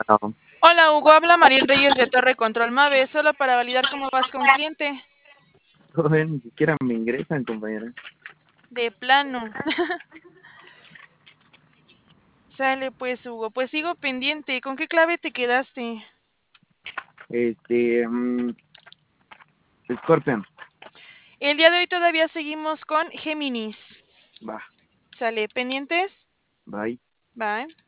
No, Hola Hugo, habla Mariel Reyes de Torre Control Mave, solo para validar cómo vas con cliente. todavía ni siquiera me ingresan, compañera. De plano. Sale pues Hugo, pues sigo pendiente. ¿Con qué clave te quedaste? Este, Scorpion, El día de hoy todavía seguimos con Géminis. va, Sale, pendientes. bye. Bye.